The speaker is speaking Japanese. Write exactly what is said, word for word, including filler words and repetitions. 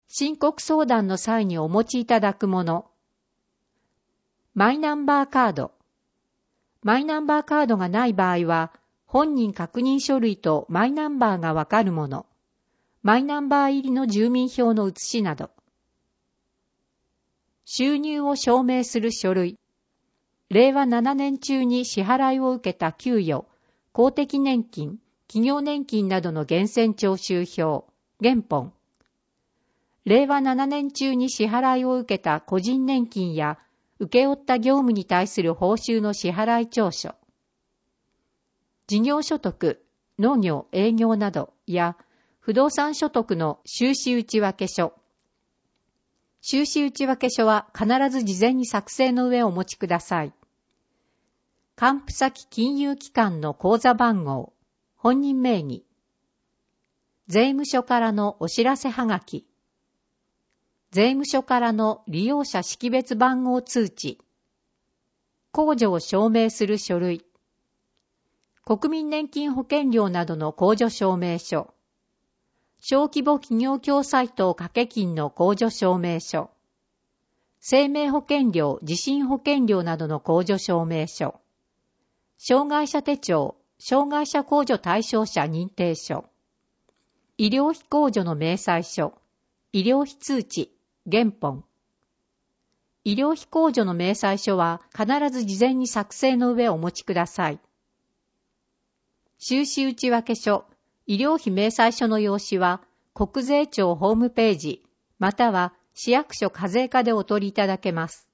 申告相談の際にお持ちいただくもの。マイナンバーカード。マイナンバーカードがない場合は、本人確認書類とマイナンバーがわかるもの。マイナンバー入りの住民票の写しなど。収入を証明する書類。れいわななねん中に支払いを受けた給与、公的年金、企業年金などの源泉徴収票、原本。れいわななねん中に支払いを受けた個人年金や請け負った業務に対する報酬の支払い調書。事業所得、農業、営業などや不動産所得の収支内訳書。収支内訳書は必ず事前に作成の上お持ちください。還付先金融機関の口座番号、本人名義。税務署からのお知らせはがき。税務署からの利用者識別番号通知。控除を証明する書類。国民年金保険料などの控除証明書。小規模企業共済等掛け金の控除証明書。生命保険料、地震保険料などの控除証明書。障害者手帳、障害者控除対象者認定書。医療費控除の明細書。医療費通知、原本。医療費控除の明細書は必ず事前に作成の上お持ちください。収支内訳書、医療費明細書の用紙は国税庁ホームページ、または市役所課税課でお取りいただけます。